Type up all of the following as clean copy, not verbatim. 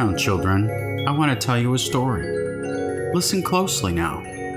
around, children. I want to tell you a story. Listen closely now.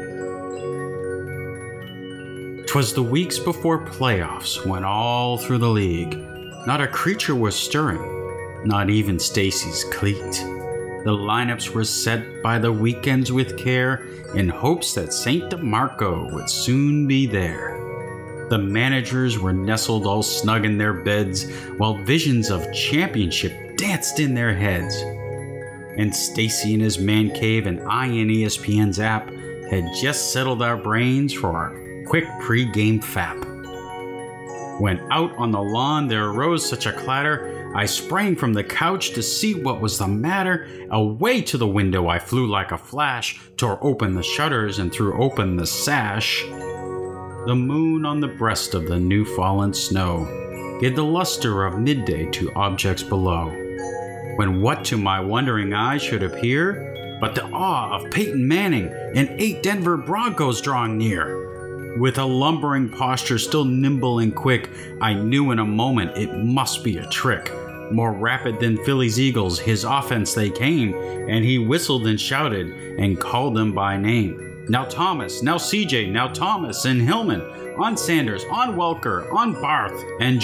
'Twas the weeks before playoffs when all through the league, not a creature was stirring, not even Stacy's cleat. The lineups were set by the weekends with care in hopes that St. DeMarco would soon be there. The managers were nestled all snug in their beds while visions of championship danced in their heads. And Stacy in his man cave and I in ESPN's app had just settled our brains for our quick pre-game fap. When out on the lawn there arose such a clatter, I sprang from the couch to see what was the matter. Away to the window I flew like a flash, tore open the shutters and threw open the sash. The moon on the breast of the new fallen snow gave the luster of midday to objects below, when what to my wondering eyes should appear but the awe of Peyton Manning and 8 Denver Broncos drawing near. With a lumbering posture still nimble and quick, I knew in a moment it must be a trick. More rapid than Philly's Eagles, his offense they came, and he whistled and shouted and called them by name. Now Thomas, now CJ, now Thomas and Hillman, on Sanders, on Welker, on Barth and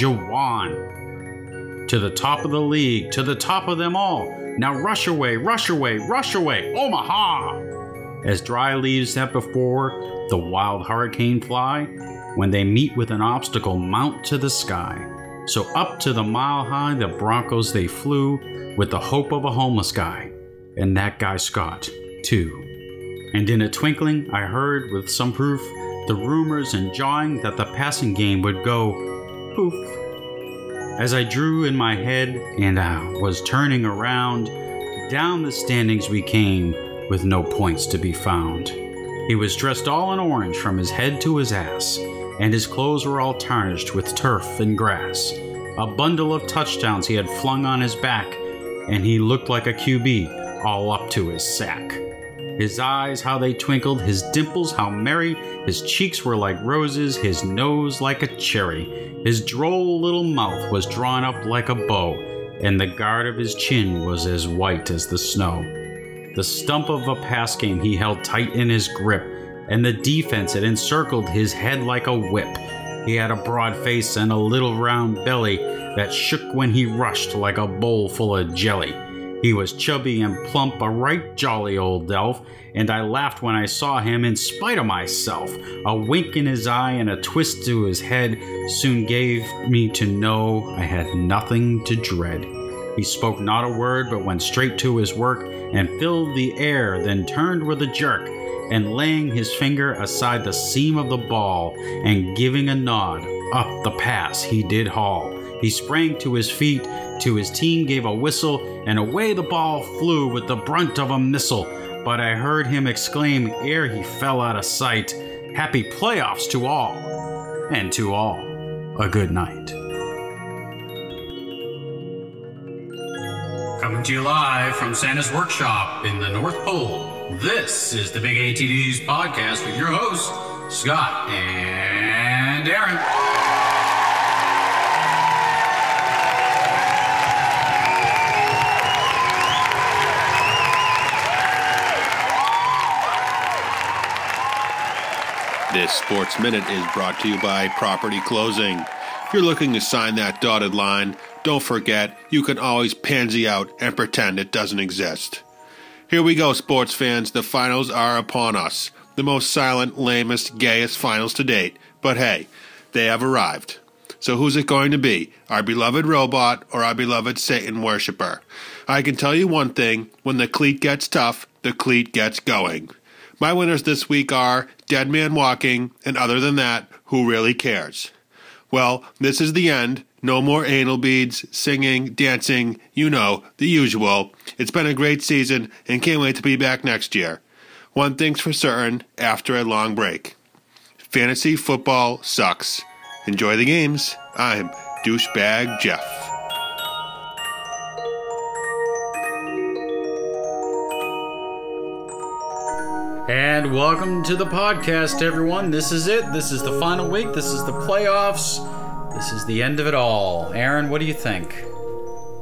Jawan. To the top of the league, to the top of them all. Now rush away, rush away, rush away, Omaha! As dry leaves that before the wild hurricane fly, when they meet with an obstacle mount to the sky. So up to the mile high the Broncos they flew with the hope of a homeless guy, and that guy Scott, too. And in a twinkling I heard with some proof the rumors and jawing that the passing game would go poof. As I drew in my head and I was turning around, down the standings we came with no points to be found. He was dressed all in orange from his head to his ass, and his clothes were all tarnished with turf and grass. A bundle of touchdowns he had flung on his back, and he looked like a QB all up to his sack. His eyes, how they twinkled, his dimples, how merry, his cheeks were like roses, his nose like a cherry. His droll little mouth was drawn up like a bow, and the guard of his chin was as white as the snow. The stump of a pass game he held tight in his grip, and the defense had encircled his head like a whip. He had a broad face and a little round belly that shook when he rushed like a bowl full of jelly. He was chubby and plump, a right jolly old elf, and I laughed when I saw him in spite of myself. A wink in his eye and a twist to his head soon gave me to know I had nothing to dread. He spoke not a word, but went straight to his work and filled the air, then turned with a jerk, and laying his finger aside the seam of the ball, and giving a nod, up the pass he did haul. He sprang to his feet, to his team gave a whistle, and away the ball flew with the brunt of a missile. But I heard him exclaim ere he fell out of sight, "Happy playoffs to all, and to all a good night." Coming to you live from Santa's Workshop in the North Pole, this is the Big ATDs podcast with your hosts, Scott and Aaron. This Sports Minute is brought to you by Property Closing. If you're looking to sign that dotted line, don't forget, you can always pansy out and pretend it doesn't exist. Here we go, sports fans. The finals are upon us. The most silent, lamest, gayest finals to date. But hey, they have arrived. So who's it going to be? Our beloved robot or our beloved Satan worshiper? I can tell you one thing. When the cleat gets tough, the cleat gets going. My winners this week are Dead Man Walking, and other than that, who really cares? Well, this is the end. No more anal beads, singing, dancing, you know, the usual. It's been a great season and can't wait to be back next year. One thing's for certain, after a long break. Fantasy football sucks. Enjoy the games. I'm Douchebag Jeff. And welcome to the podcast, everyone. This is it. This is the final week. This is the playoffs. This is the end of it all. Aaron, what do you think?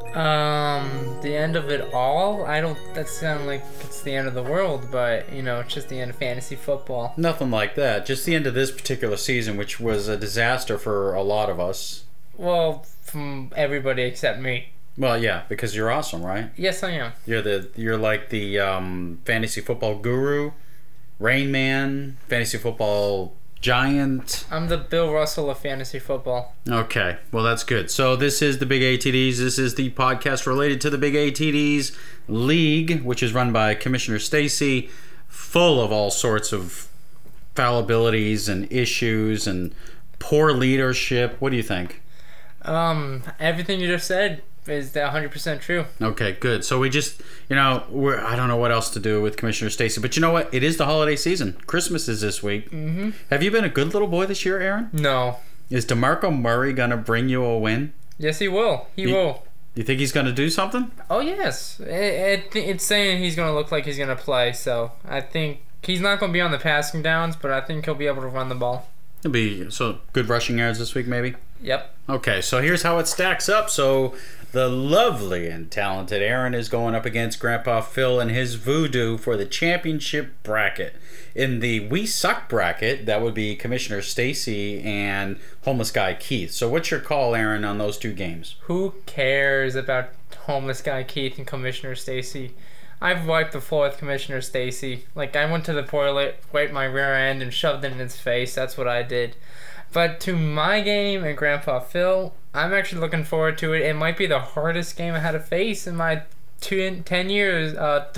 The end of it all? That sounds like it's the end of the world, but, it's just the end of fantasy football. Nothing like that. Just the end of this particular season, which was a disaster for a lot of us. Well, from everybody except me. Well, yeah, because you're awesome, right? Yes, I am. You're like the fantasy football guru, Rain Man, fantasy football giant. I'm the Bill Russell of fantasy football. Okay, well that's good. So this is the Big ATDs. This is the podcast related to the Big ATDs League, which is run by Commissioner Stacy, full of all sorts of fallibilities and issues and poor leadership. What do you think? Everything you just said is 100% true. Okay, good. So we just, I don't know what else to do with Commissioner Stacy, but you know what? It is the holiday season. Christmas is this week. Mm-hmm. Have you been a good little boy this year, Aaron? No. Is DeMarco Murray going to bring you a win? Yes, he will. He will. You think he's going to do something? Oh, yes. It's saying he's going to look like he's going to play, so I think he's not going to be on the passing downs, but I think he'll be able to run the ball. It'll be good rushing yards this week, maybe? Yep. Okay, so here's how it stacks up. So the lovely and talented Aaron is going up against Grandpa Phil and his voodoo for the championship bracket. In the We Suck bracket, that would be Commissioner Stacy and Homeless Guy Keith. So what's your call, Aaron, on those two games? Who cares about Homeless Guy Keith and Commissioner Stacy? I've wiped the floor with Commissioner Stacy. Like, I went to the toilet, wiped my rear end, and shoved it in his face. That's what I did. But to my game and Grandpa Phil, I'm actually looking forward to it. It might be the hardest game I had to face in my 3 years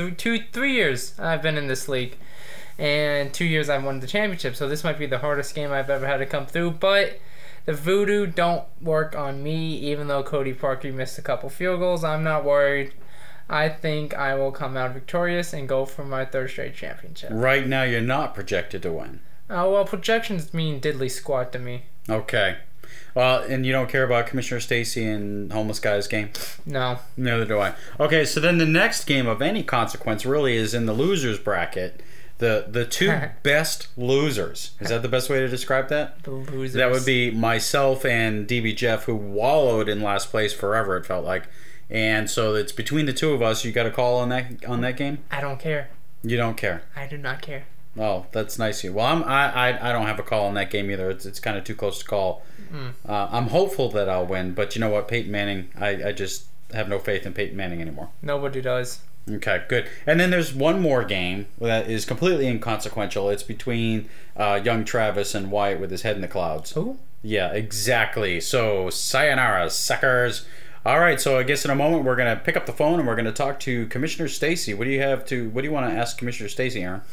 I've been in this league. And 2 years I've won the championship. So this might be the hardest game I've ever had to come through. But the voodoo don't work on me, even though Cody Parkey missed a couple field goals. I'm not worried. I think I will come out victorious and go for my 3rd straight championship. Right now, you're not projected to win. Oh, well, projections mean diddly squat to me. Okay. Well, and you don't care about Commissioner Stacy and Homeless Guy's game? No. Neither do I. Okay, so then the next game of any consequence really is in the losers bracket. The two best losers. Is that the best way to describe that? The losers. That would be myself and DB Jeff, who wallowed in last place forever, it felt like. And so it's between the two of us. You got a call on that game? I don't care. You don't care? I do not care. Oh, that's nice of you. Well, I don't have a call on that game either. It's kind of too close to call. I'm hopeful that I'll win, but you know what, Peyton Manning, I just have no faith in Peyton Manning anymore. Nobody does. Okay, good. And then there's one more game that is completely inconsequential. It's between young Travis and Wyatt with his head in the clouds. Who? Yeah, exactly. So, sayonara, suckers. All right, so I guess in a moment we're going to pick up the phone and we're going to talk to Commissioner Stacy. What do you want to ask Commissioner Stacy, Aaron?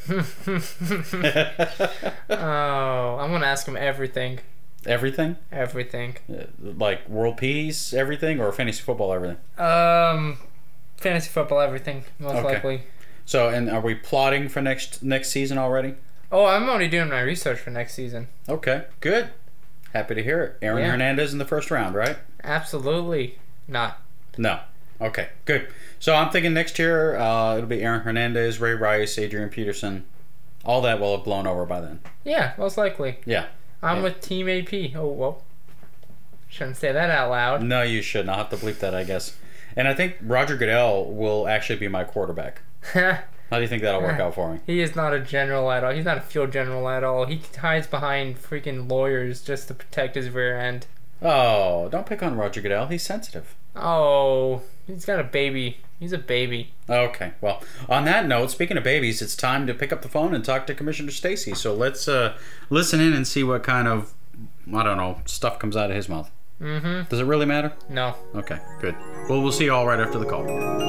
Oh, I'm going to ask him everything. Everything? Everything. Like world peace, everything, or fantasy football, everything? Fantasy football, everything, most likely. So, and are we plotting for next season already? Oh, I'm already doing my research for next season. Okay, good. Happy to hear it. Aaron Hernandez in the first round, right? Absolutely not. No. Okay, good. So I'm thinking next year it'll be Aaron Hernandez, Ray Rice, Adrian Peterson. All that will have blown over by then. Yeah, most likely. Yeah. I'm with Team AP. Oh, well. Shouldn't say that out loud. No, you shouldn't. I'll have to bleep that, I guess. And I think Roger Goodell will actually be my quarterback. How do you think that'll work out for me? He is not a general at all. He's not a field general at all. He hides behind freaking lawyers just to protect his rear end. Oh, don't pick on Roger Goodell. He's sensitive. Oh, he's got a baby. He's a baby. Okay, well, on that note, speaking of babies, it's time to pick up the phone and talk to Commissioner Stacy. So let's listen in and see what kind of, stuff comes out of his mouth. Mm-hmm. Does it really matter? No. Okay, good. Well, we'll see you all right after the call.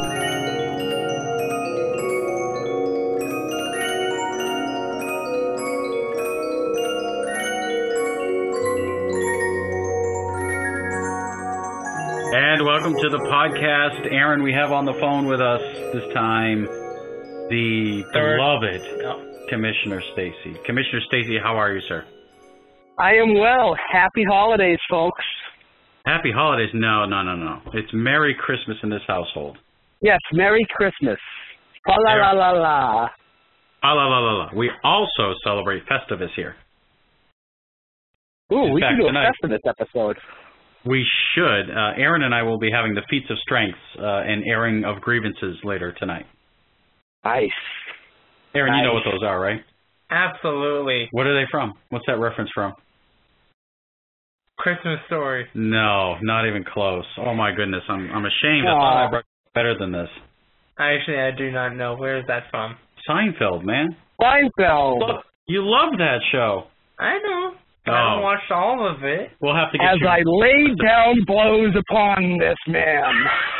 And welcome to the podcast. Aaron, we have on the phone with us this time the beloved Commissioner Stacy. Commissioner Stacy, how are you, sir? I am well. Happy holidays, folks. Happy holidays? No. It's Merry Christmas in this household. Yes, Merry Christmas. La la la la la. La la la la. We also celebrate Festivus here. Ooh, we fact, can do a tonight. Festivus episode. We should. Aaron and I will be having the feats of strength and airing of grievances later tonight. Nice. Aaron, you know what those are, right? Absolutely. What are they from? What's that reference from? Christmas Story. No, not even close. Oh my goodness, I'm ashamed. I thought I brought better than this. Actually, I do not know. Where is that from? Seinfeld, man. Seinfeld. Look, you love that show. I know. I haven't watched all of it. We'll have to get As I lay down blows upon this man.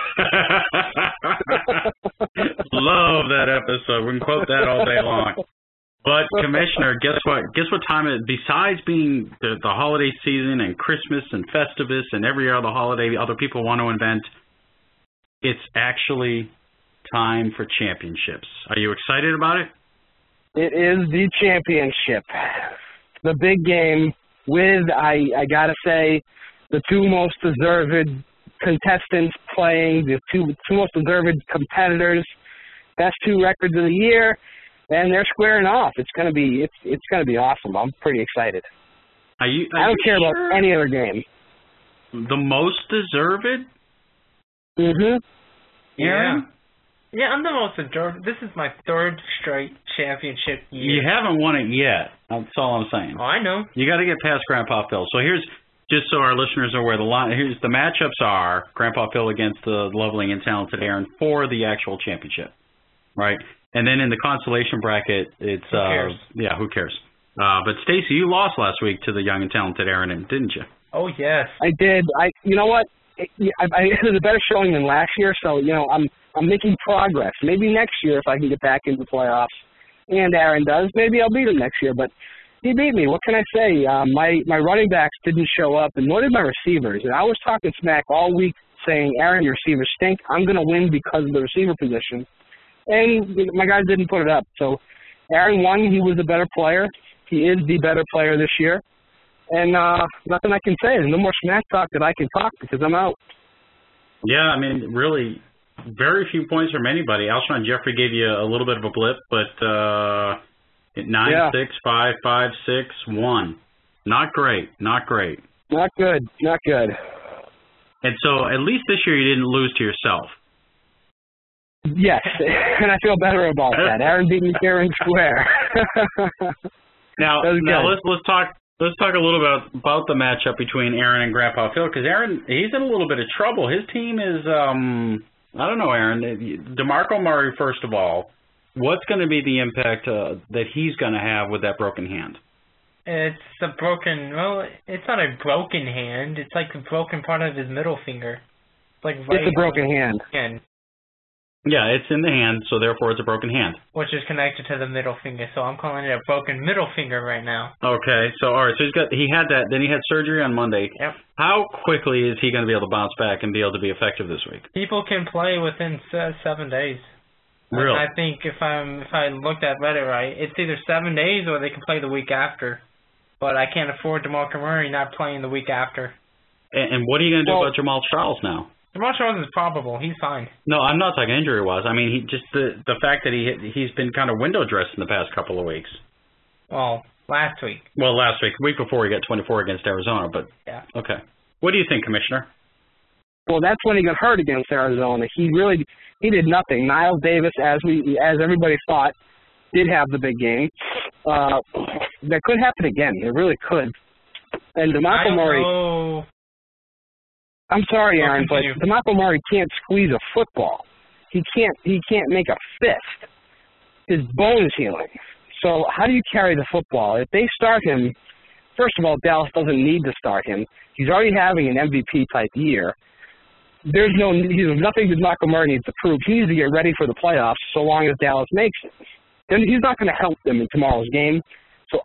Love that episode. We can quote that all day long. But, Commissioner, guess what? Guess what time it is? Besides being the holiday season and Christmas and Festivus and every other holiday other people want to invent, it's actually time for championships. Are you excited about it? It is the championship. The big game with, I got to say, the two most deserved contestants playing, the two most deserved competitors, best two records of the year, and they're squaring off. It's gonna be awesome. I'm pretty excited. I don't care about any other game. The most deserved? Mm-hmm. Yeah, I'm the most deserved. This is my third straight championship year. You haven't won it yet. That's all I'm saying. Oh, I know. You got to get past Grandpa Phil. So here's, just so our listeners are aware, here's the matchups are Grandpa Phil against the lovely and talented Aaron for the actual championship, right? And then in the consolation bracket, it's who cares? Yeah, who cares? But Stacy, you lost last week to the young and talented Aaron, didn't you? Oh yes, I did. You know what? I had a better showing than last year, so I'm making progress. Maybe next year, if I can get back into the playoffs, and Aaron does, maybe I'll beat him next year. But he beat me. What can I say? My running backs didn't show up, and nor did my receivers. And I was talking smack all week, saying, Aaron, your receivers stink. I'm going to win because of the receiver position. And my guys didn't put it up. So Aaron won. He was the better player. He is the better player this year. And nothing I can say. There's no more smack talk that I can talk because I'm out. Yeah, I mean, really, very few points from anybody. Alshon Jeffrey gave you a little bit of a blip, but 9, 6, 5, 5, 6, 1. Not great. Not great. Not good. Not good. And so at least this year you didn't lose to yourself. Yes, and I feel better about that. Aaron beat me fair and square. Now let's talk a little about the matchup between Aaron and Grandpa Phil, because Aaron, he's in a little bit of trouble. His team is I don't know, Aaron. DeMarco Murray, first of all, what's going to be the impact that he's going to have with that broken hand? It's it's not a broken hand. It's like a broken part of his middle finger. It's a broken hand. Yeah, it's in the hand, so therefore it's a broken hand. Which is connected to the middle finger, so I'm calling it a broken middle finger right now. Okay, so all right, so he had that, then he had surgery on Monday. Yep. How quickly is he going to be able to bounce back and be able to be effective this week? People can play within 7 days. Really? I think if I looked at Reddit right, it's either 7 days or they can play the week after. But I can't afford DeMarco Murray not playing the week after. And what are you going to do about Jamal Charles now? Jamal Charles is probable. He's fine. No, I'm not talking injury-wise. I mean, the fact that he's been kind of window dressed in the past couple of weeks. Well, last week. Well, last week. Week before he got 24 against Arizona, but yeah. Okay. What do you think, Commissioner? Well, that's when he got hurt against Arizona. He did nothing. Niles Davis, as everybody thought, did have the big game. That could happen again. It really could. And DeMarco Murray. Know. I'm sorry, Aaron, but DeMarco Murray can't squeeze a football. He can't make a fist. His bone is healing. So how do you carry the football? If they start him, first of all, Dallas doesn't need to start him. He's already having an MVP type year. There's nothing that DeMarco Murray needs to prove. He needs to get ready for the playoffs so long as Dallas makes it. Then he's not going to help them in tomorrow's game. So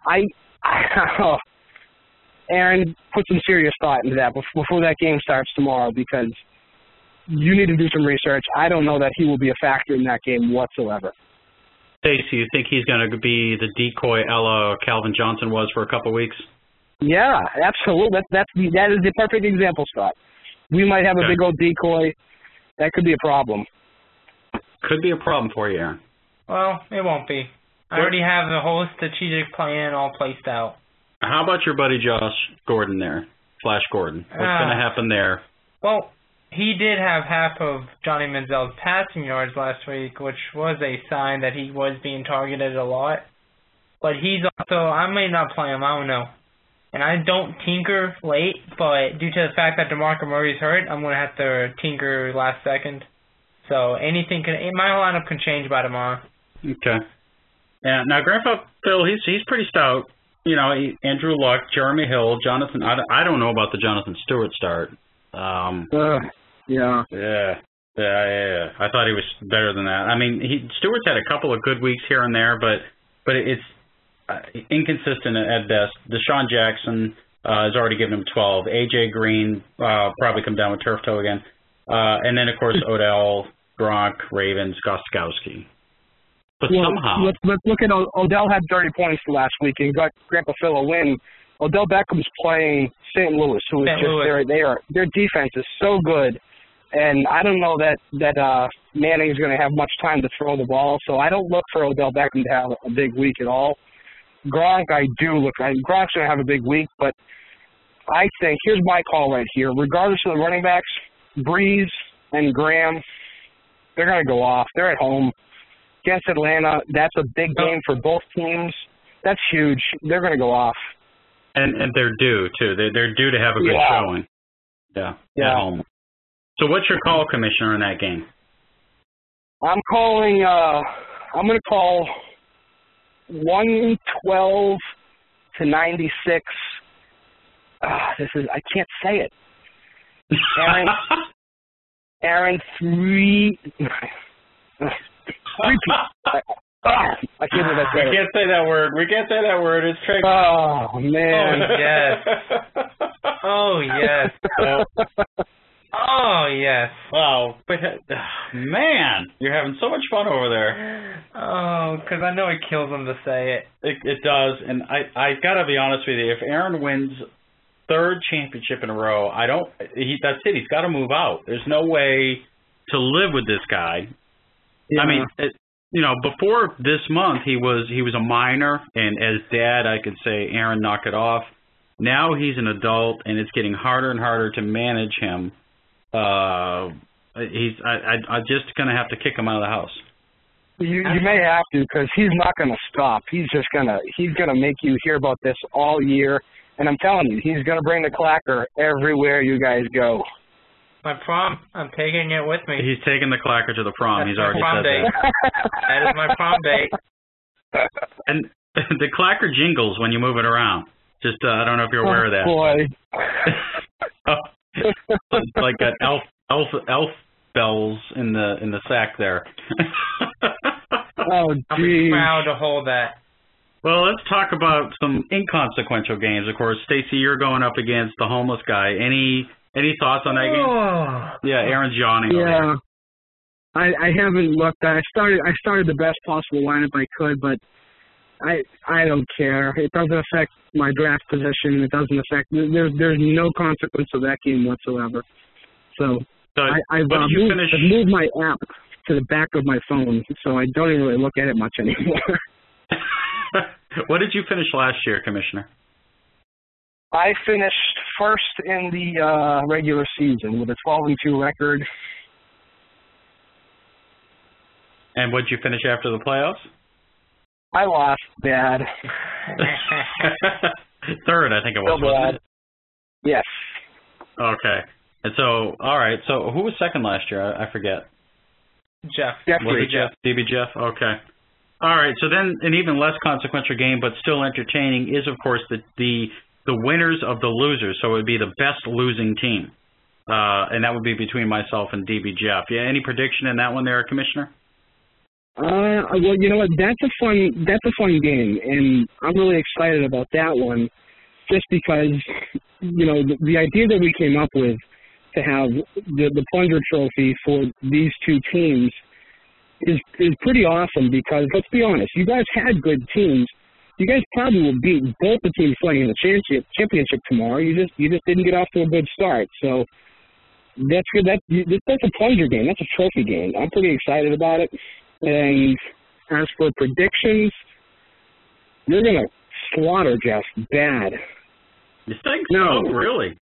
Aaron, put some serious thought into that before that game starts tomorrow, because you need to do some research. I don't know that he will be a factor in that game whatsoever. Stacey, you think he's going to be the decoy a la Calvin Johnson was for a couple of weeks? Yeah, absolutely. That is the perfect example, Scott. We might have a big old decoy. That could be a problem. Could be a problem for you, Aaron. Well, it won't be. I already have the whole strategic plan all placed out. How about your buddy Josh Gordon there? Flash Gordon? What's going to happen there? Well, he did have half of Johnny Manziel's passing yards last week, which was a sign that he was being targeted a lot. But he's also, I may not play him, I don't know. And I don't tinker late, but due to the fact that DeMarco Murray's hurt, I'm going to have to tinker last second. So my lineup can change by tomorrow. Okay. Yeah. Now, Grandpa Phil, he's pretty stout. You know, Andrew Luck, Jeremy Hill, Jonathan. I don't know about the Jonathan Stewart start. Yeah. I thought he was better than that. I mean, Stewart's had a couple of good weeks here and there, but it's inconsistent at best. Deshaun Jackson has already given him 12. A.J. Green probably come down with turf toe again. And then, of course, Odell, Gronk, Ravens, Gostkowski. But somehow... Let's look at Odell had 30 points last week and got Grandpa Phil a win. Odell Beckham's playing St. Louis, who is their defense is so good. And I don't know that Manning's going to have much time to throw the ball, so I don't look for Odell Beckham to have a big week at all. Gronk, Gronk's going to have a big week, but I think, here's my call right here. Regardless of the running backs, Breeze and Graham, they're going to go off. They're at home. Against Atlanta, that's a big game for both teams. That's huge. They're going to go off. And they're due, too. They're due to have a good showing. Yeah. At home. So what's your call, Commissioner, in that game? I'm going to call 112 to 96. I can't say it. Aaron, three. I can't believe I said it. We can't say that word. We can't say that word. It's tricky. Oh, man. Oh, yes. Oh, yes. Oh, yes. Wow. But, man, you're having so much fun over there. Oh, because I know it kills him to say it. It does, and I got to be honest with you. If Aaron wins third championship in a row, that's it. He's got to move out. There's no way to live with this guy. Yeah. I mean, before this month, he was a minor, and as dad, I could say, Aaron, knock it off. Now he's an adult, and it's getting harder and harder to manage him. I'm just going to have to kick him out of the house. You may have to, because he's not going to stop. He's gonna make you hear about this all year, and I'm telling you, he's going to bring the clacker everywhere you guys go. My prom, I'm taking it with me. He's taking the clacker to the prom. He's already said that. That is my prom date. And the clacker jingles when you move it around. Just, I don't know if you're aware of that. Boy. It's like got elf bells in the sack there. Oh, geez. I'll be proud to hold that. Well, let's talk about some inconsequential games. Of course, Stacy, you're going up against the homeless guy. Any thoughts on that game? Yeah, Aaron's yawning. Yeah, I haven't looked. I started the best possible lineup I could, but I don't care. It doesn't affect my draft position. It doesn't affect. There's no consequence of that game whatsoever. So I've moved my app to the back of my phone, so I don't even really look at it much anymore. What did you finish last year, Commissioner? I finished first in the regular season with a 12-2 record. And what did you finish after the playoffs? I lost bad. Third, I think it was, wasn't it? Yes. Okay. And so, all right. So who was second last year? I forget. Jeff. Was it Jeff? DB Jeff? Okay. All right. So then an even less consequential game, but still entertaining, is, of course, the winners of the losers. So it would be the best losing team. And that would be between myself and DB Jeff. Yeah. Any prediction in that one there, Commissioner? Well, you know what? That's a fun game, and I'm really excited about that one, just because, the idea that we came up with to have the Plunger Trophy for these two teams is pretty awesome. Because let's be honest, you guys had good teams. You guys probably will beat both the teams playing in the championship tomorrow. You just didn't get off to a good start. So that's good. That's a Plunger game. That's a trophy game. I'm pretty excited about it. And as for predictions, you're going to slaughter Jeff bad. You think so? Really?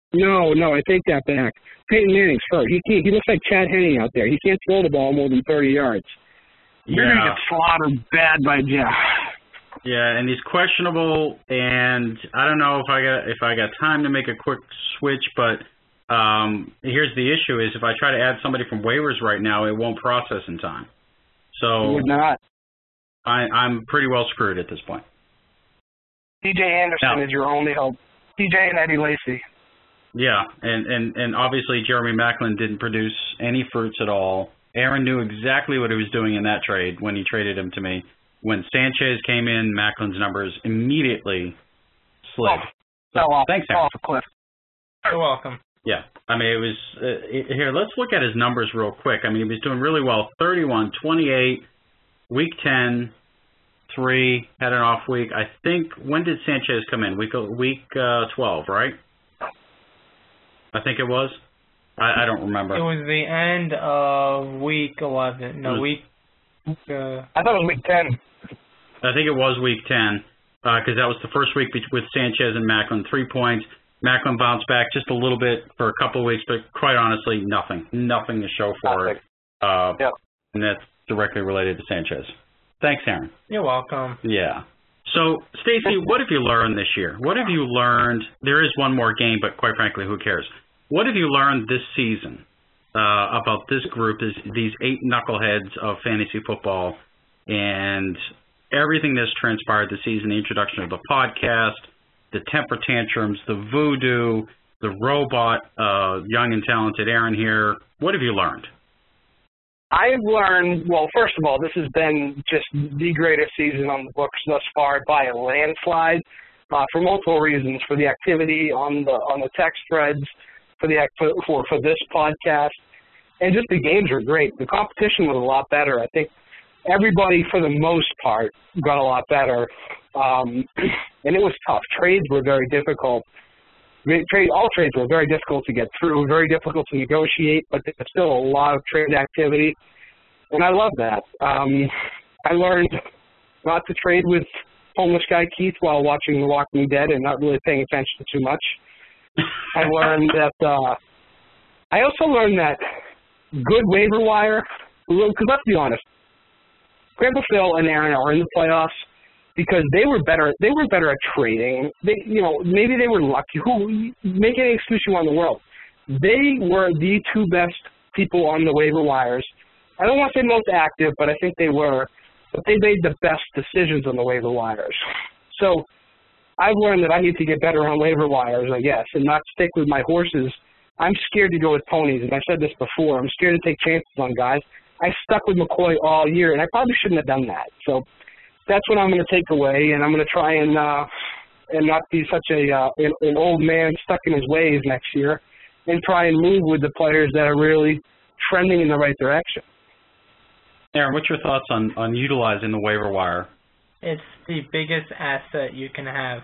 No, I take that back. Peyton Manning's hurt. He looks like Chad Henne out there. He can't throw the ball more than 30 yards. You're going to get slaughtered bad by Jeff. Yeah, and he's questionable, and I don't know if I got time to make a quick switch, but here's the issue: is if I try to add somebody from waivers right now, it won't process in time. So You're not. I'm pretty well screwed at this point. DJ Anderson is your only hope. DJ and Eddie Lacy. Yeah, and obviously Jeremy Maclin didn't produce any fruits at all. Aaron knew exactly what he was doing in that trade when he traded him to me. When Sanchez came in, Maclin's numbers immediately slid. Thanks, Aaron. Off a cliff. You're welcome. Yeah, I mean, it was here, let's look at his numbers real quick. I mean, he was doing really well. 31, 28, week 10, 3, had an off week. I think, when did Sanchez come in? Week 12, right? I think it was. I don't remember. It was the end of week 11. No, week... I thought it was week 10. I think it was week 10, because that was the first week with Sanchez and Maclin. 3 points. Maclin bounced back just a little bit for a couple of weeks, but quite honestly, nothing to show for it. Yep. And that's directly related to Sanchez. Thanks, Aaron. You're welcome. Yeah. So, Stacy, what have you learned this year? What have you learned? There is one more game, but quite frankly, who cares? What have you learned this season about this group, these 8 knuckleheads of fantasy football, and everything that's transpired this season, the introduction of the podcast, the temper tantrums, the voodoo, the robot, young and talented Aaron here. What have you learned? I've learned, well, first of all, this has been just the greatest season on the books thus far by a landslide for multiple reasons, for the activity on the text threads, for this podcast, and just the games were great. The competition was a lot better. I think everybody, for the most part, got a lot better, and it was tough. Trades were very difficult. All trades were very difficult to get through, very difficult to negotiate, but there's still a lot of trade activity, and I love that. I learned not to trade with homeless guy Keith while watching The Walking Dead and not really paying attention too much. I learned that. I also learned that good waiver wire. Because let's be honest, Grandpa Phil and Aaron are in the playoffs because they were better. They were better at trading. Maybe they were lucky. Make any excuse you want in the world. They were the 2 best people on the waiver wires. I don't want to say most active, but I think they were. But they made the best decisions on the waiver wires. So I've learned that I need to get better on waiver wires, I guess, and not stick with my horses. I'm scared to go with ponies, and I've said this before. I'm scared to take chances on guys. I stuck with McCoy all year, and I probably shouldn't have done that. So that's what I'm going to take away, and I'm going to try and not be such an old man stuck in his ways next year, and try and move with the players that are really trending in the right direction. Aaron, what's your thoughts on utilizing the waiver wire? It's the biggest asset you can have.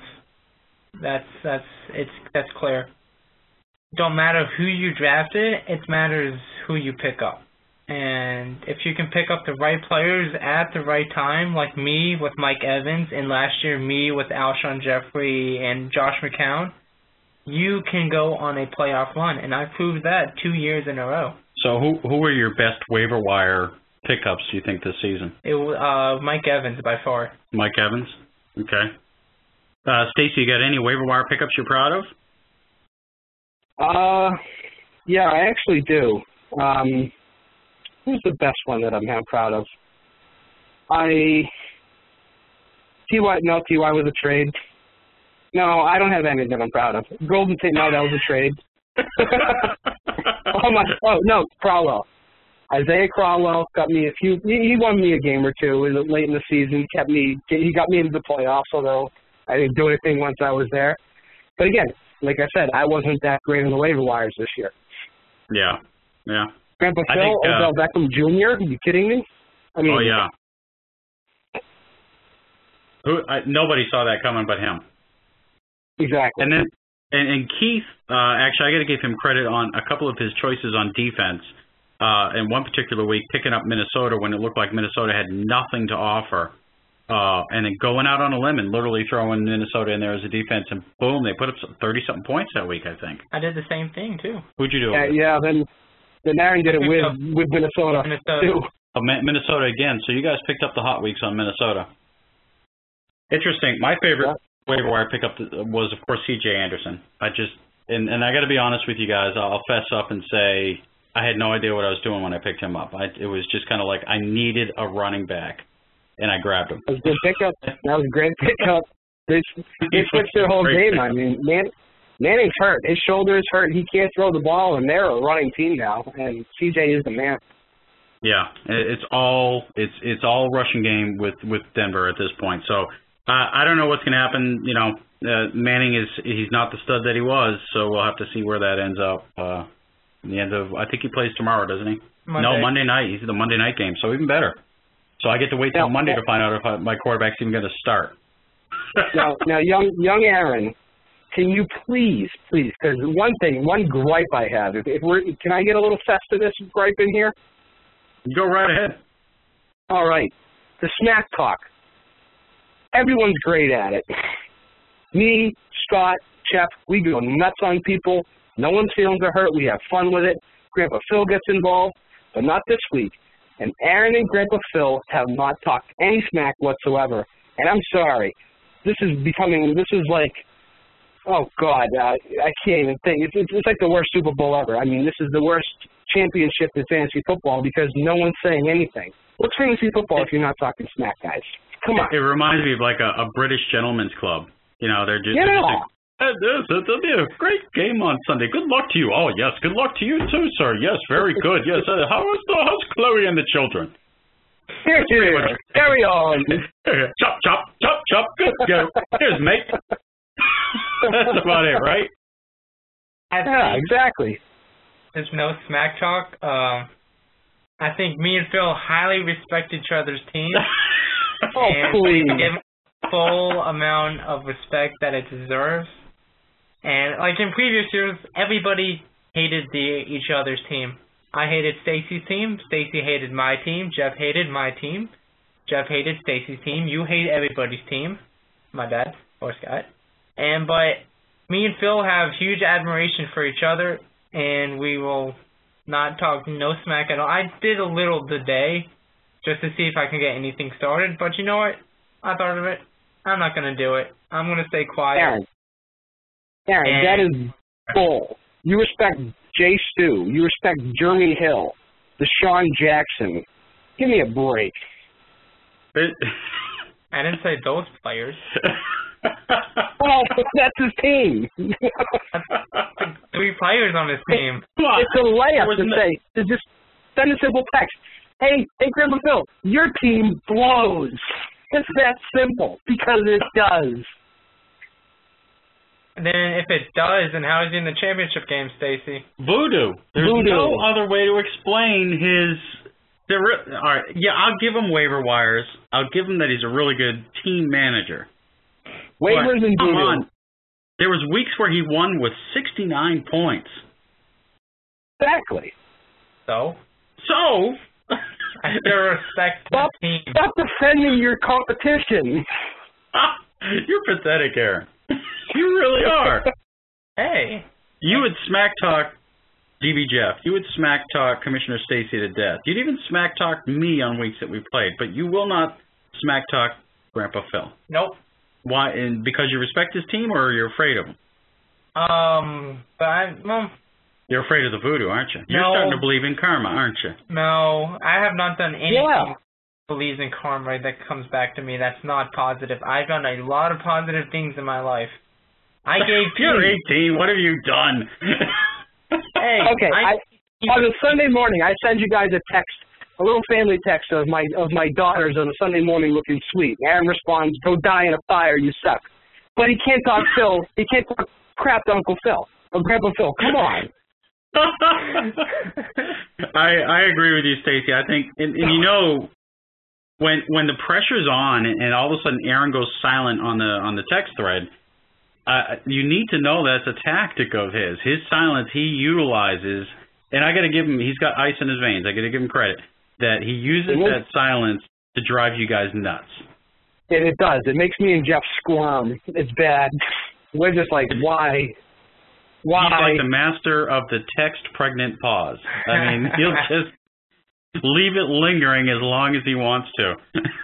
That's clear. Don't matter who you drafted, it matters who you pick up. And if you can pick up the right players at the right time, like me with Mike Evans, and last year me with Alshon Jeffrey and Josh McCown, you can go on a playoff run. And I proved that 2 years in a row. So who were your best waiver wire pickups, do you think, this season? It was Mike Evans by far. Mike Evans? Okay. Stacey, you got any waiver wire pickups you're proud of? Yeah, I actually do. Who's the best one that I'm proud of? T.Y. was a trade. No, I don't have any that I'm proud of. Golden Tate, no, that was a trade. Crowell. Isaiah Crowell got me a few. He won me a game or two late in the season. He got me into the playoffs, although I didn't do anything once I was there. But again, like I said, I wasn't that great on the waiver wires this year. Yeah. Grandpa Phil, Odell Beckham Jr. Are you kidding me? I mean, oh yeah. Nobody saw that coming but him. Exactly. And then and Keith, actually, I got to give him credit on a couple of his choices on defense. In one particular week, picking up Minnesota when it looked like Minnesota had nothing to offer. and then going out on a limb and literally throwing Minnesota in there as a defense, and boom, they put up 30-something points that week, I think. I did the same thing, too. Who'd you do? Yeah, then Aaron did it with Minnesota, too. Oh, Minnesota again. So you guys picked up the hot weeks on Minnesota. Interesting. My favorite waiver wire pickup was, of course, C.J. Anderson. And I got to be honest with you guys. I'll fess up and say I had no idea what I was doing when I picked him up. It was just kind of like I needed a running back, and I grabbed him. That was a good pickup. That was a great pickup. They switched their whole game. I mean, Manning's hurt. His shoulder is hurt. He can't throw the ball, and they're a running team now, and C.J. is the man. Yeah, it's all rushing game with Denver at this point. So I don't know what's going to happen. You know, Manning he's not the stud that he was, so we'll have to see where that ends up. In the end of, I think he plays tomorrow, doesn't he? No, Monday night. He's the Monday night game, so even better. So I get to wait till Monday to find out if my quarterback's even going to start. now, young Aaron, can you please, because one gripe I have, can I get a little Festivus gripe in here? Go right ahead. All right. The smack talk. Everyone's great at it. Me, Scott, Chef, we go nuts on people. No one's feelings are hurt. We have fun with it. Grandpa Phil gets involved, but not this week. And Aaron and Grandpa Phil have not talked any smack whatsoever. And I'm sorry. This is like, oh, God, I can't even think. It's like the worst Super Bowl ever. I mean, this is the worst championship in fantasy football because no one's saying anything. What's fantasy football if you're not talking smack, guys? Come on. It reminds me of like a British gentleman's club. You know, they're just it'll be a great game on Sunday. Good luck to you. Oh, yes, good luck to you too, sir. Yes, very good. Yes, how's Chloe and the children? Here, carry on. Chop, chop, chop, chop. Good. Here's mate. That's about it, right? Yeah, exactly. There's no smack talk. I think me and Phil highly respect each other's teams. Please. Give full amount of respect that it deserves. And like in previous years, everybody hated each other's team. I hated Stacy's team. Stacy hated my team. Jeff hated my team. Jeff hated Stacy's team. You hate everybody's team. My bad. Or Scott. But me and Phil have huge admiration for each other, and we will not talk no smack at all. I did a little today just to see if I can get anything started, but you know what? I thought of it. I'm not going to do it. I'm going to stay quiet. Aaron, that is bull. You respect Jay Stu. You respect Jeremy Hill, Deshaun Jackson. Give me a break. I didn't say those players. Well, that's his team. 3 players on his team. It's a layup to just send a simple text. Hey, Grandpa Phil, your team blows. It's that simple because it does. And then if it does, then how is he in the championship game, Stacy? Voodoo. There's no other way to explain his. All right, yeah, I'll give him waiver wires. I'll give him that he's a really good team manager. Waivers and voodoo. Come on. There was weeks where he won with 69 points. Exactly. So? I still respect the team. Stop defending your competition. You're pathetic, Aaron. You really are. Hey. You would smack talk DB Jeff. You would smack talk Commissioner Stacy to death. You'd even smack talk me on weeks that we played, but you will not smack talk Grandpa Phil. Nope. Why? And because you respect his team, or you're afraid of him? You're afraid of the voodoo, aren't you? You're starting to believe in karma, aren't you? No, I have not done anything that believes in karma that comes back to me. That's not positive. I've done a lot of positive things in my life. I gave You're 18. What have you done? Hey. Okay. On a Sunday morning, I send you guys a text, a little family text of my daughters on a Sunday morning looking sweet. Aaron responds, "Go die in a fire, you suck." But he can't talk Phil. He can't talk crap to Uncle Phil or Grandpa Phil. Come on. I agree with you, Stacy. I think, and you know, when the pressure's on and all of a sudden Aaron goes silent on the text thread, you need to know that's a tactic of his. His silence he utilizes, and I got to give him. He's got ice in his veins. I got to give him credit that he uses that silence to drive you guys nuts. It does. It makes me and Jeff squirm. It's bad. We're just like, why? Why? He's like the master of the text-pregnant pause. I mean, he'll just leave it lingering as long as he wants to.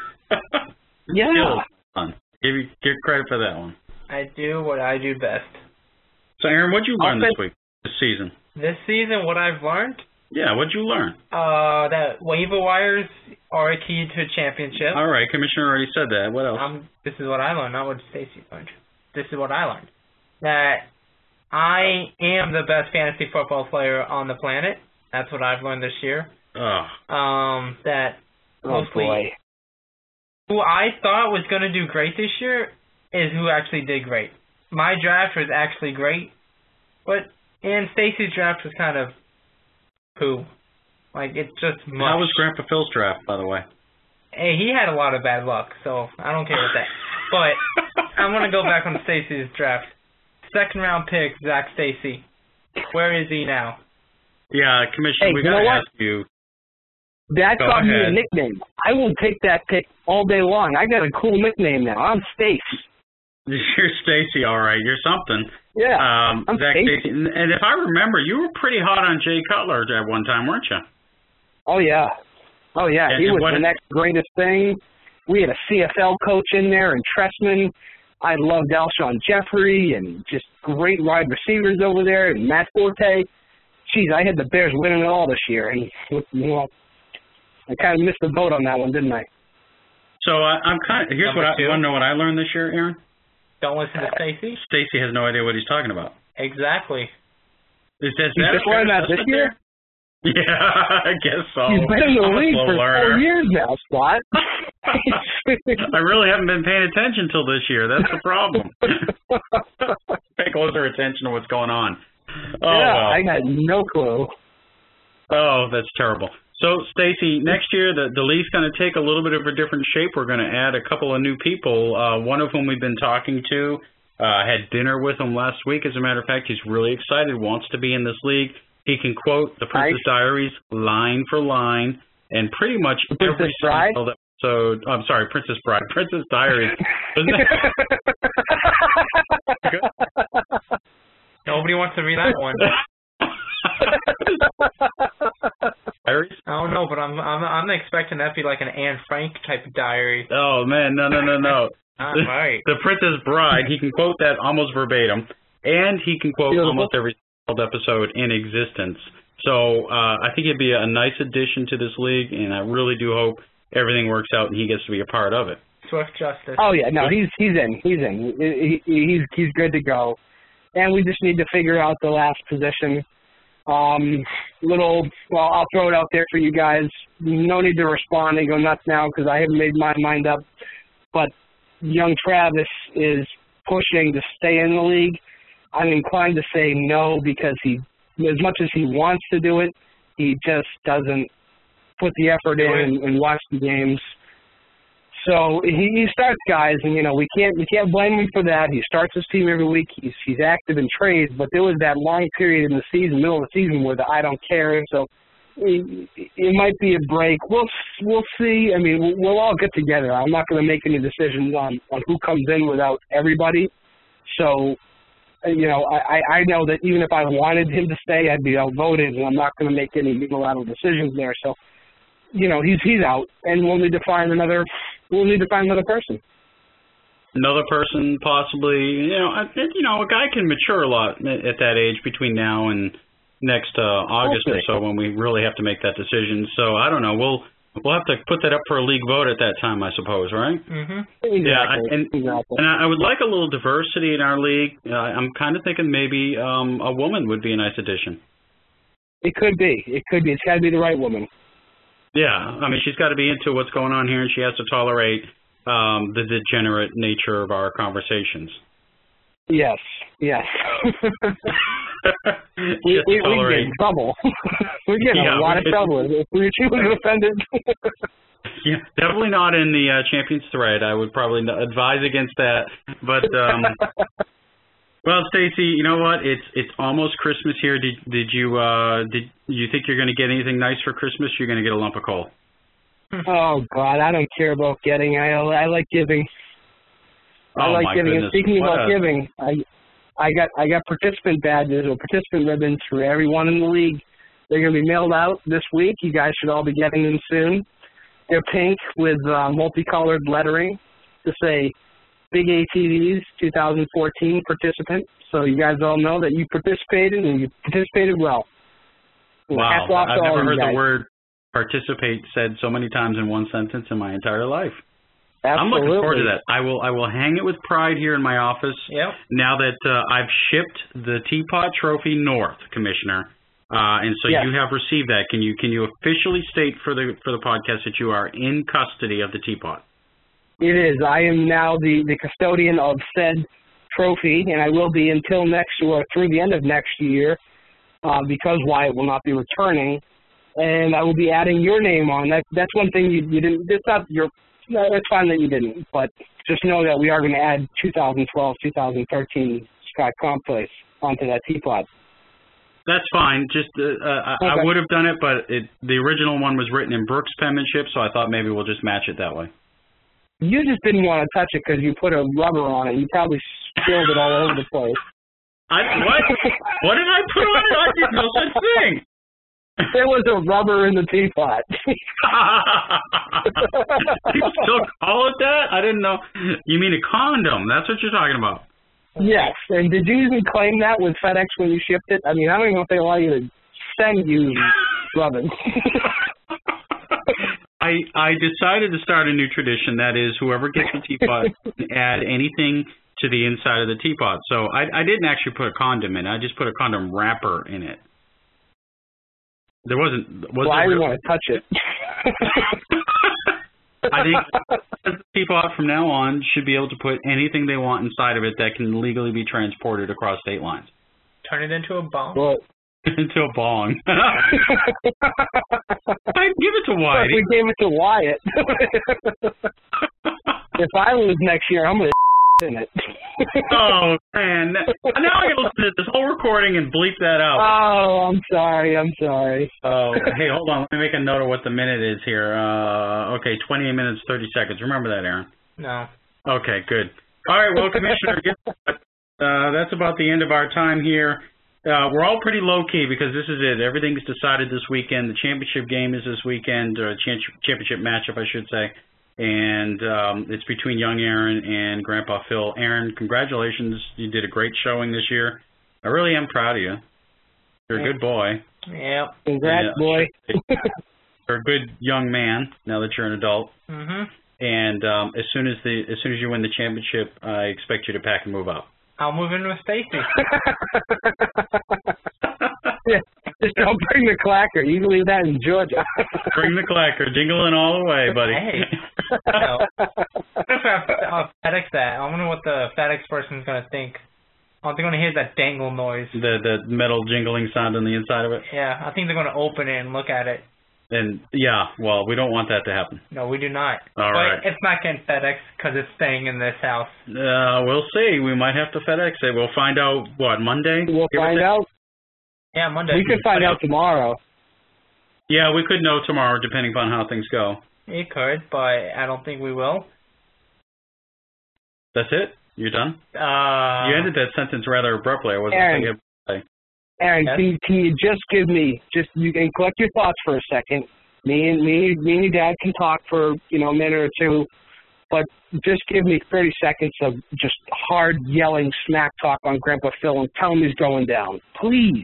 Yeah. Give credit for that one. I do what I do best. So, Aaron, what'd you learn this season? This season, what I've learned? Yeah, what'd you learn? That waiver wires are a key to a championship. All right, Commissioner already said that. What else? This is what I learned, not what Stacy learned. This is what I learned. That I am the best fantasy football player on the planet. That's what I've learned this year. That mostly who I thought was going to do great this year is who actually did great. My draft was actually great, and Stacy's draft was kind of poo. Like, it's just much. How was Grandpa Phil's draft, by the way? Hey, he had a lot of bad luck, so I don't care about that. But I'm going to go back on Stacy's draft. Second round pick, Zach Stacy. Where is he now? Yeah, Commissioner, we got to ask you. That got me a nickname. I will take that pick all day long. I got a cool nickname now. I'm Stace. You're Stacy, all right. You're something. Yeah, I'm Zach Stacy. And if I remember, you were pretty hot on Jay Cutler at one time, weren't you? Oh, yeah. And he was the next greatest thing. We had a CFL coach in there, and Tressman. I loved Alshon Jeffrey, and just great wide receivers over there, and Matt Forte. Geez, I had the Bears winning it all this year, and I kind of missed the boat on that one, didn't I? So I'm kind of. Here's what you want to know what I learned this year, Aaron? Don't listen to Stacy. Stacy has no idea what he's talking about. Exactly. Is that you just learned that this year? Yeah, I guess so. He's been in the league for 4 years now, Scott. I really haven't been paying attention till this year. That's the problem. Pay closer attention to what's going on. I got no clue. Oh, that's terrible. So, Stacy, next year the league's going to take a little bit of a different shape. We're going to add a couple of new people, one of whom we've been talking to. Had dinner with him last week. As a matter of fact, he's really excited, wants to be in this league. He can quote The Princess Diaries line for line, and pretty much every single episode. I'm sorry, Princess Bride. Princess Diaries. Nobody wants to read that one. Diaries? I don't know, but I'm expecting that to be like an Anne Frank type of diary. Oh man, no. Right. The Princess Bride. He can quote that almost verbatim, and he can quote almost every episode in existence. So I think it'd be a nice addition to this league, and I really do hope everything works out and he gets to be a part of it. Swift justice. Oh yeah, no, he's in. He's good to go, and we just need to figure out the last position. I'll throw it out there for you guys. No need to respond and go nuts now because I haven't made my mind up. But young Travis is pushing to stay in the league. I'm inclined to say no because as much as he wants to do it, he just doesn't put the effort in and watch the games. So he starts guys, and we can't blame him for that. He starts his team every week. He's active in trades, but there was that long period in the season, middle of the season, where I don't care. So it might be a break. We'll see. I mean, we'll all get together. I'm not going to make any decisions on who comes in without everybody. So. I know that even if I wanted him to stay, I'd be outvoted, and I'm not going to make any unilateral decisions there. So, he's out, and we'll need to find another person. Another person, possibly. A guy can mature a lot at that age between now and next August or so when we really have to make that decision. So I don't know. We'll have to put that up for a league vote at that time, I suppose, right? Mm-hmm. Exactly. Yeah, and I would like a little diversity in our league. I'm kind of thinking maybe a woman would be a nice addition. It could be. It's got to be the right woman. Yeah, I mean, she's got to be into what's going on here, and she has to tolerate the degenerate nature of our conversations. Yes. we get in trouble. We get a lot of trouble if she was offended. Yeah, definitely not in the Champions thread. I would probably advise against that. But well, Stacy, you know what? It's almost Christmas here. Did you think you're going to get anything nice for Christmas? You're going to get a lump of coal. Oh God, I don't care about getting. I like giving. I like giving. Goodness. And speaking about giving, I got participant badges or participant ribbons for everyone in the league. They're going to be mailed out this week. You guys should all be getting them soon. They're pink with multicolored lettering to say Big ATVs 2014 participant. So you guys all know that you participated and you participated well. Wow, I've never heard the word participate said so many times in one sentence in my entire life. Absolutely. I'm looking forward to that. I will hang it with pride here in my office. Yep. Now that I've shipped the Teapot Trophy north, Commissioner, and so yes. you have received that. Can you officially state for the podcast that you are in custody of the Teapot? It is. I am now the custodian of said trophy, and I will be until next or through the end of next year, because Wyatt will not be returning, and I will be adding your name on. That's one thing you didn't. It's not your. No, it's fine that you didn't, but just know that we are going to add 2012, 2013 Scott Complex onto that Teapot. That's fine. Just okay. I would have done it, but the original one was written in Brooks penmanship, so I thought maybe we'll just match it that way. You just didn't want to touch it because you put a rubber on it. You probably spilled it all over the place. What? What did I put on it? I did no such thing. There was a rubber in the Teapot. You still call it that? I didn't know. You mean a condom? That's what you're talking about. Yes. And did you even claim that with FedEx when you shipped it? I mean, I don't even know if they allow you to send you rubbers. I decided to start a new tradition. That is, whoever gets the teapot can add anything to the inside of the teapot. So I didn't actually put a condom in it. I just put a condom wrapper in it. There wasn't. Well, I didn't want to touch it. I think the teapot from now on should be able to put anything they want inside of it that can legally be transported across state lines. Turn it into a bong. Well, into a bong. I'd give it to Wyatt. We gave it to Wyatt. If I lose next year, I'm going to in it. Oh, man. Now I got to listen to this whole recording and bleep that out. Oh, I'm sorry. Oh, hey, hold on. Let me make a note of what the minute is here. Okay, 28 minutes, 30 seconds. Remember that, Aaron? No. Okay, good. All right, well, Commissioner, that's about the end of our time here. We're all pretty low-key because this is it. Everything's decided this weekend. The championship game is this weekend, or championship matchup, I should say. And it's between young Aaron and Grandpa Phil. Aaron, congratulations. You did a great showing this year. I really am proud of you. You're a good boy. Yeah. Congrats, boy. You're a good young man now that you're an adult. Mm-hmm. And as soon as you win the championship, I expect you to pack and move out. I'll move in with Stacy. Yeah, just don't bring the clacker. You can leave that in Georgia. Bring the clacker. Jingling all the way, buddy. Hey. No. What if I FedEx that? I wonder what the FedEx person's going to think. I think they're going to hear that dangle noise. The metal jingling sound on the inside of it? Yeah, I think they're going to open it and look at it. And, yeah, well, we don't want that to happen. No, we do not. All right. It's not getting FedEx because it's staying in this house. We'll see. We might have to FedEx it. We'll find out, what, Monday? We'll find out. Yeah, Monday. We could find out tomorrow. Yeah, we could know tomorrow depending upon how things go. You could, but I don't think we will. That's it? You're done? You ended that sentence rather abruptly. I wasn't Aaron, thinking of Aaron, yes? can you just give me, you can collect your thoughts for a second. Me and your dad can talk for, a minute or two, but just give me 30 seconds of just hard yelling smack talk on Grandpa Phil and tell him he's going down. Please.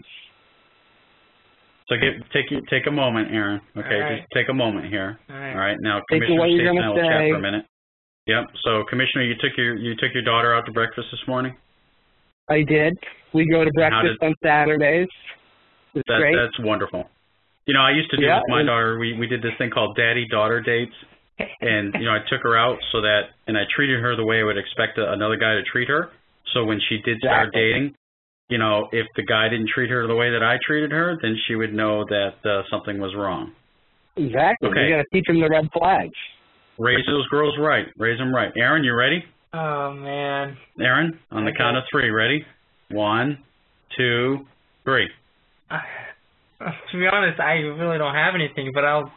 So take a moment, Aaron. Okay, right. Just take a moment here. All right. All right. Now, Think of Commissioner what you're Stacy and I gonna will chat say. for a minute. Yep. So, Commissioner, you took your daughter out to breakfast this morning? I did. We go to breakfast on Saturdays. It's great. That's wonderful. I used to do with my daughter. We did this thing called daddy-daughter dates, and I took her out and I treated her the way I would expect another guy to treat her. So when she did start dating, if the guy didn't treat her the way that I treated her, then she would know that something was wrong. Exactly. Okay. You got to teach them the red flags. Raise those girls right. Raise them right. Aaron, you ready? Oh, man. Aaron, on the count of 3. Ready? 1, 2, 3. To be honest, I really don't have anything, but I'll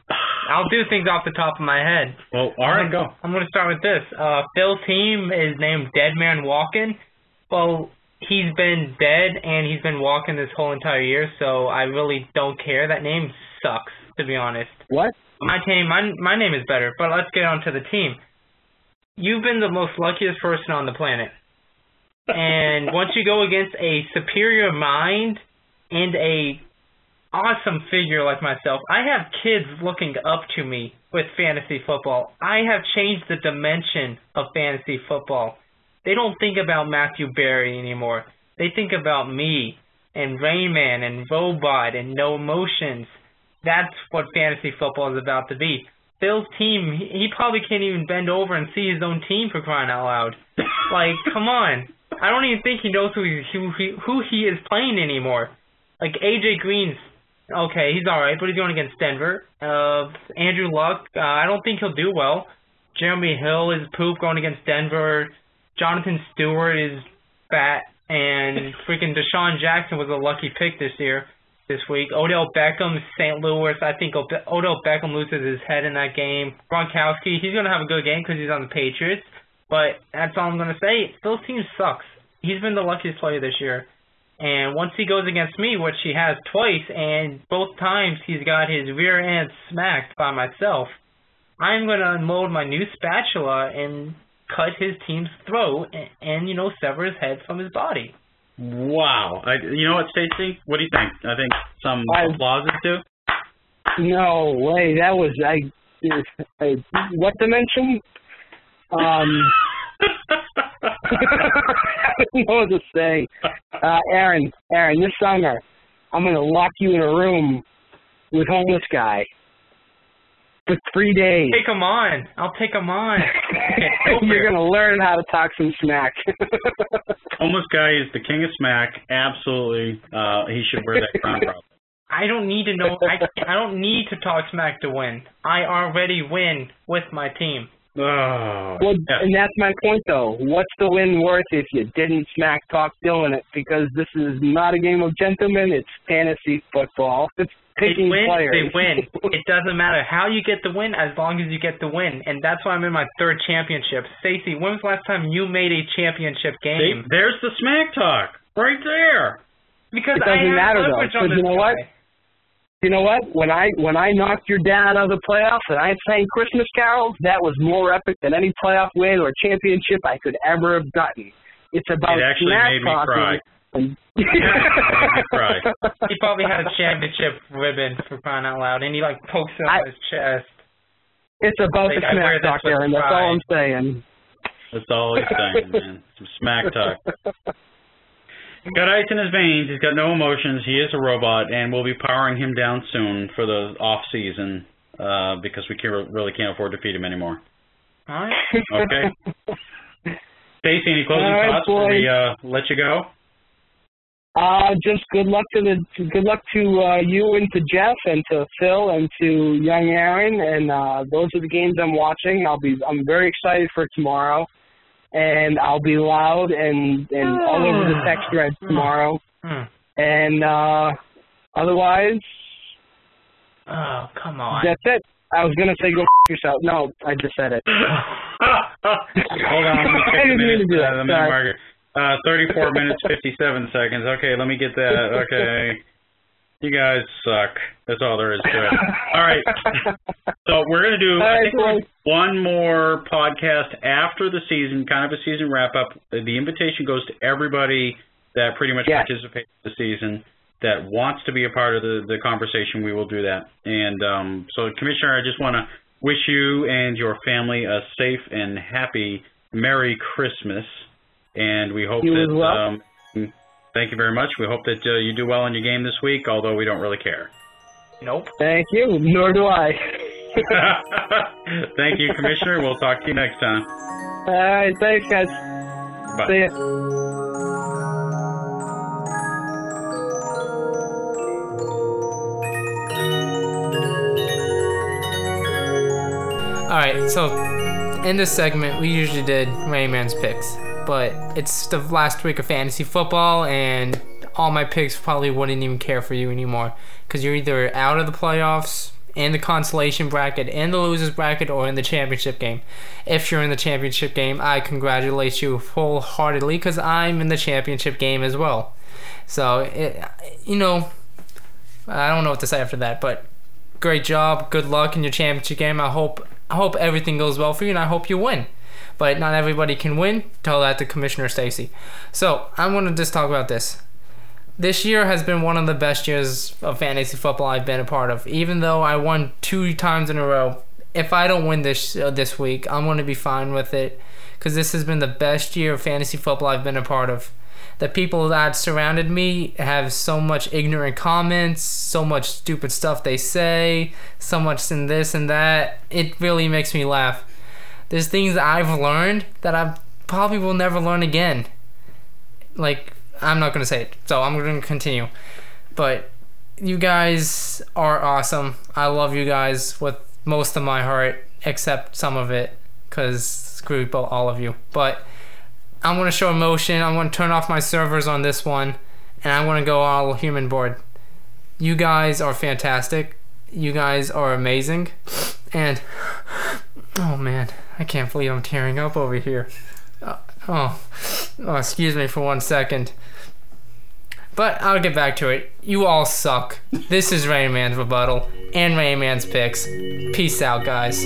I'll do things off the top of my head. Well, all right, go. I'm going to start with this. Phil's team is named Dead Man Walking. Well, he's been dead and he's been walking this whole entire year, so I really don't care. That name sucks, to be honest. What? My name is better, but let's get on to the team. You've been the most luckiest person on the planet. And once you go against a superior mind and a awesome figure like myself, I have kids looking up to me with fantasy football. I have changed the dimension of fantasy football. They don't think about Matthew Berry anymore. They think about me and Rayman and Robot and No Emotions. That's what fantasy football is about to be. Phil's team, he probably can't even bend over and see his own team, for crying out loud. Like, come on. I don't even think he knows who he is playing anymore. Like, AJ Green's, okay, he's alright, but he's going against Denver. Andrew Luck, I don't think he'll do well. Jeremy Hill is poop going against Denver. Jonathan Stewart is fat. And freaking Deshaun Jackson was a lucky pick this week. Odell Beckham, St. Louis. I think Odell Beckham loses his head in that game. Gronkowski, he's going to have a good game because he's on the Patriots. But that's all I'm going to say. Phil's team sucks. He's been the luckiest player this year. And once he goes against me, which he has twice, and both times he's got his rear end smacked by myself, I'm going to unload my new spatula and cut his team's throat and sever his head from his body. Wow. You know what, Stacey? What do you think? I think some applause is due? No way. That was what dimension? I don't know what to say. Aaron, this summer, I'm going to lock you in a room with homeless guy for 3 days. Take him on. I'll take him on. You're going to learn how to talk some smack. Homeless guy is the king of smack. Absolutely. He should wear that crown probably. I don't need to know. I don't need to talk smack to win. I already win with my team. Oh, well, yeah. And that's my point, though. What's the win worth if you didn't smack talk Dylan it? Because this is not a game of gentlemen. It's fantasy football. It's picking players. They win. It doesn't matter how you get the win as long as you get the win. And that's why I'm in my third championship. Stacey, when was the last time you made a championship game? There's the smack talk right there. Because it doesn't matter, though. Because you know what? You know what? When I knocked your dad out of the playoffs and I sang Christmas carols, that was more epic than any playoff win or championship I could ever have gotten. It's about smack talking. It actually made me cry. He probably had a championship ribbon, for crying out loud, and he pokes it on his chest. It's about the smack talk, Aaron. That's all I'm saying. That's all he's saying, man. Some smack talk. He's got ice in his veins. He's got no emotions. He is a robot, and we'll be powering him down soon for the off season because we really can't afford to feed him anymore. All right. Okay. Stacey, any closing thoughts before we let you go? Just good luck to you and to Jeff and to Phil and to young Aaron, and those are the games I'm watching. I'm very excited for tomorrow. And I'll be loud and all over the text thread tomorrow. And otherwise... Oh, come on. That's it. I was going to say go yourself. No, I just said it. Hold on. Let me check the minute marker. 34 minutes, 57 seconds. Okay, let me get that. Okay. You guys suck. That's all there is to it. All right. So we're going to do one more podcast after the season, kind of a season wrap-up. The invitation goes to everybody that pretty much participates in the season that wants to be a part of the conversation. We will do that. And so, Commissioner, I just want to wish you and your family a safe and happy Merry Christmas. And we hope that... Thank you very much. We hope that you do well in your game this week, although we don't really care. Nope. Thank you. Nor do I. Thank you, Commissioner. We'll talk to you next time. All right. Thanks, guys. Bye. See ya. All right. So in this segment, we usually did Rayman's picks. But it's the last week of fantasy football, and all my picks probably wouldn't even care for you anymore because you're either out of the playoffs in the consolation bracket, in the losers bracket, or in the championship game. If you're in the championship game, I congratulate you wholeheartedly because I'm in the championship game as well. So, I don't know what to say after that, but great job. Good luck in your championship game. I hope everything goes well for you, and I hope you win. But not everybody can win. Tell that to Commissioner Stacy. So, I'm going to just talk about this. This year has been one of the best years of fantasy football I've been a part of. Even though I won 2 times in a row, if I don't win this week, I'm going to be fine with it because this has been the best year of fantasy football I've been a part of. The people that surrounded me have so much ignorant comments, so much stupid stuff they say, so much in this and that. It really makes me laugh. There's things that I've learned that I probably will never learn again. Like, I'm not going to say it, so I'm going to continue. But you guys are awesome. I love you guys with most of my heart, except some of it, because screw all of you. But I'm going to show emotion. I'm going to turn off my servers on this one, and I'm going to go all human board. You guys are fantastic. You guys are amazing. And, oh man, I can't believe I'm tearing up over here. Oh, excuse me for 1 second. But I'll get back to it. You all suck. This is Rain Man's rebuttal and Rain Man's picks. Peace out, guys.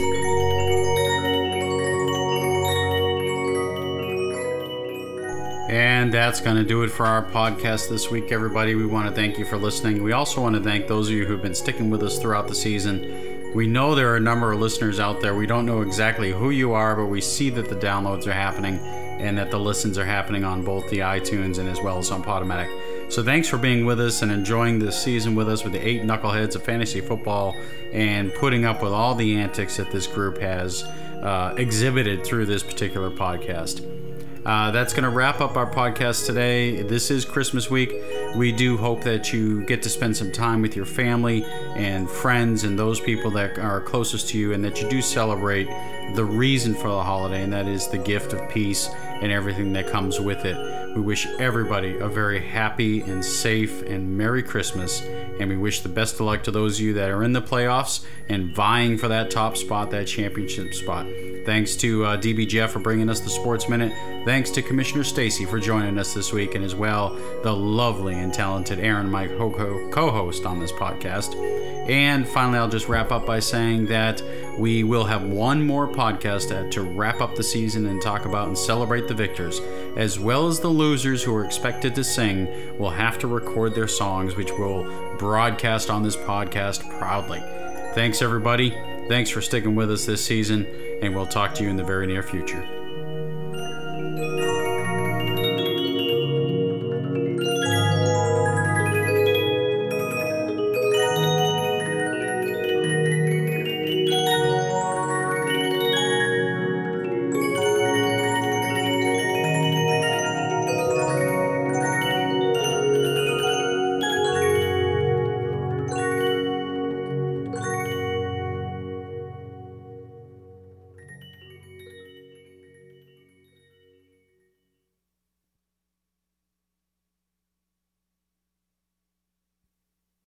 And that's going to do it for our podcast this week, everybody. We want to thank you for listening. We also want to thank those of you who've been sticking with us throughout the season. We know there are a number of listeners out there. We don't know exactly who you are, but we see that the downloads are happening and that the listens are happening on both the iTunes and as well as on Podomatic. So thanks for being with us and enjoying this season with us with the 8 knuckleheads of fantasy football and putting up with all the antics that this group has exhibited through this particular podcast. That's going to wrap up our podcast today. This is Christmas week. We do hope that you get to spend some time with your family and friends and those people that are closest to you, and that you do celebrate the reason for the holiday, and that is the gift of peace and everything that comes with it. We wish everybody a very happy and safe and Merry Christmas, and we wish the best of luck to those of you that are in the playoffs and vying for that top spot, that championship spot. Thanks to DB Jeff for bringing us the Sports Minute. Thanks to Commissioner Stacy for joining us this week, and as well, the lovely and talented Aaron, my co-host on this podcast. And finally, I'll just wrap up by saying that we will have one more podcast to wrap up the season and talk about and celebrate the victors, as well as the losers who are expected to sing will have to record their songs, which we'll broadcast on this podcast proudly. Thanks, everybody. Thanks for sticking with us this season, and we'll talk to you in the very near future.